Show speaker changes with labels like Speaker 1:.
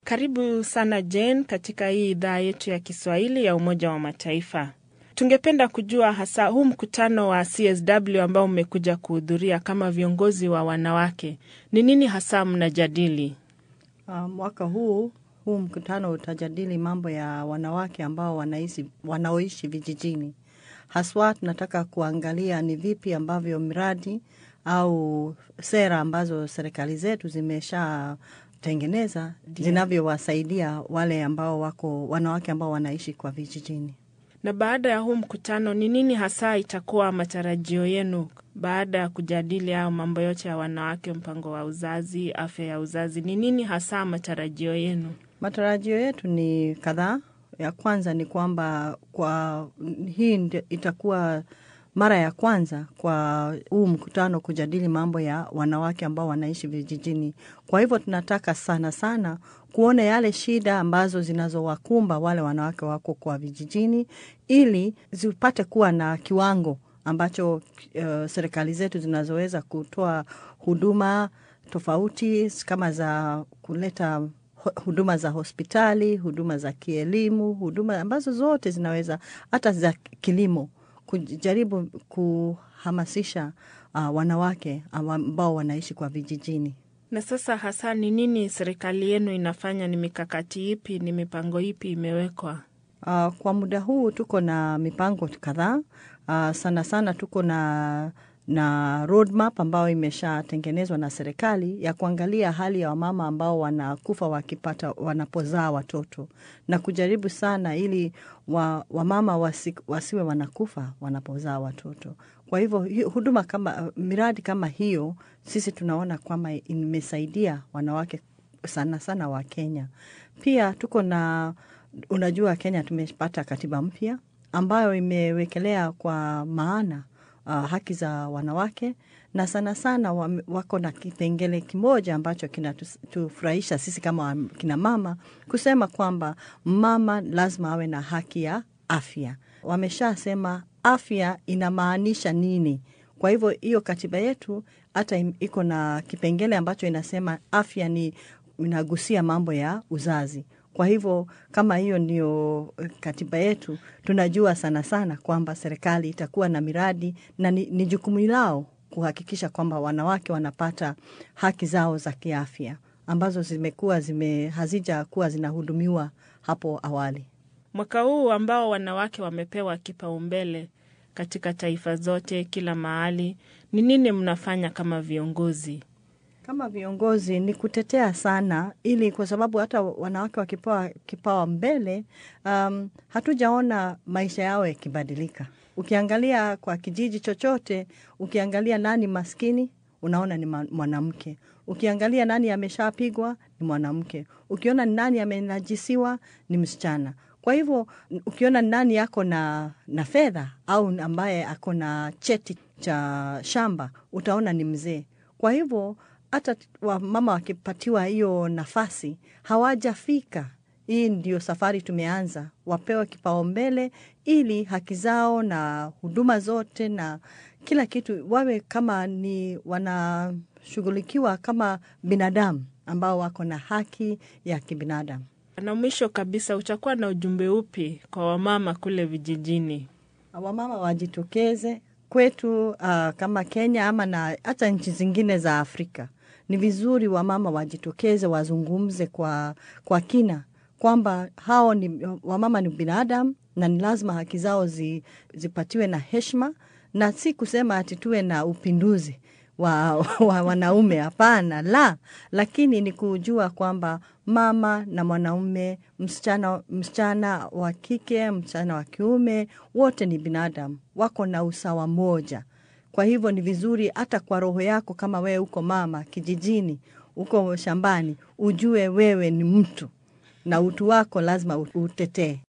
Speaker 1: Karibu sana Jane katika hii idhaa yetu ya Kiswahili ya Umoja wa Mataifa. Tungependa kujua hasa huu mkutano wa CSW ambao mmekuja kuhudhuria kama viongozi wa wanawake. Ni nini hasa mnajadili?
Speaker 2: Mwaka huu mkutano utajadili mambo ya wanawake ambao wanaoishi vijijini. Haswa tunataka kuangalia ni vipi ambavyo miradi au sera ambazo serikali zetu zimesha tengeneza zinavyowasaidia wale ambao wanawake ambao wanaishi kwa vijijini.
Speaker 1: Na baada ya huu mkutano ni nini hasa itakuwa matarajio yenu baada ya kujadili hao mambo yote ya wanawake, mpango wa uzazi, afya ya uzazi? Ni nini hasa matarajio yenu?
Speaker 2: Matarajio yetu ni kadhaa. Ya kwanza ni kwamba hii itakuwa mara ya kwanza kwa huu mkutano kujadili mambo ya wanawake ambao wanaishi vijijini. Kwa hivyo tunataka sana kuona yale shida ambazo zinazowakumba wale wanawake wako kwa vijijini, ili zipate kuwa na kiwango ambacho serikali zetu zinazoweza kutoa huduma tofauti kama za kuleta huduma za hospitali, huduma za kielimu, huduma ambazo zote zinaweza, hata za kilimo, kujaribu kuhamasisha wanawake ambao wanaishi kwa vijijini.
Speaker 1: Na sasa hasa ni nini serikali yenu inafanya? Ni mikakati ipi, ni mipango ipi imewekwa?
Speaker 2: Kwa muda huu tuko na mipango kadhaa. Sana tuko na roadmap ambayo imeshatengenezwa na serikali ya kuangalia hali ya wamama ambao wanakufa wanapozaa watoto, na kujaribu sana ili wamama wasiwe wanakufa wanapozaa watoto. Kwa hivyo miradi kama hiyo sisi tunaona kwamba imesaidia wanawake sana wa Kenya. Pia tuko na, unajua Kenya tumepata katiba mpya ambayo imewekelea kwa maana haki za wanawake, na sana wako na kipengele kimoja ambacho kinatufurahisha sisi kama kina mama, kusema kwamba mama lazima awe na haki ya afya. Wameshasema afya inamaanisha nini. Kwa hivyo hiyo katiba yetu hata iko na kipengele ambacho inasema afya inagusia mambo ya uzazi. Kwa hivyo kama hiyo ndio katiba yetu, tunajua sana kwamba serikali itakuwa na miradi, na ni jukumu lao kuhakikisha kwamba wanawake wanapata haki zao za kiafya ambazo hazijakuwa zinahudumiwa hapo awali.
Speaker 1: Mwaka huu ambao wanawake wamepewa kipaumbele katika taifa zote, kila mahali, ni nini mnafanya kama viongozi?
Speaker 2: Kama viongozi ni kutetea sana, ili kwa sababu hata wanawake wakipewa kipaumbele, hatujaona maisha yao yakibadilika. Ukiangalia kwa kijiji chochote, ukiangalia nani maskini, unaona ni mwanamke. Ukiangalia nani ameshapigwa, ni mwanamke. Ukiona nani amenajisiwa, ni msichana. Kwa hivyo ukiona nani yako na fedha au ambaye ako na cheti cha shamba, utaona ni mzee. Kwa hivyo hata mama wakipatiwa hiyo nafasi hawajafika. Hii ndio safari tumeanza, wapewe kipaumbele ili haki zao na huduma zote na kila kitu wawe kama ni wanashughulikiwa kama binadamu ambao wako na haki ya kibinadamu.
Speaker 1: Na mwisho kabisa, utakuwa na ujumbe upi kwa wamama kule vijijini?
Speaker 2: Wamama wajitokeze kwetu kama Kenya ama na hata nchi zingine za Afrika. Ni vizuri wamama wajitokeze, wazungumze kwa kina kwamba wamama ni binadamu na ni lazima haki zao zipatiwe na heshima, na si kusema ati tuwe na upinduzi wa wanaume, hapana, lakini ni kujua kwamba mama na mwanaume, msichana wa kike, msichana wa kiume, wote ni binadamu, wako na usawa moja. Kwa hivyo ni vizuri hata kwa roho yako, kama wewe uko mama kijijini, uko shambani, ujue wewe ni mtu na utu wako lazima utetee.